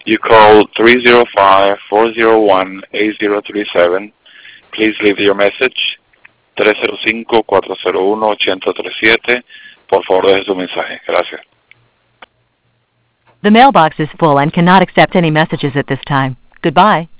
You called 305-401-8037. Please leave your message. 305-401-8037. Por favor, deje su mensaje. Gracias. The mailbox is full and cannot accept any messages at this time. Goodbye.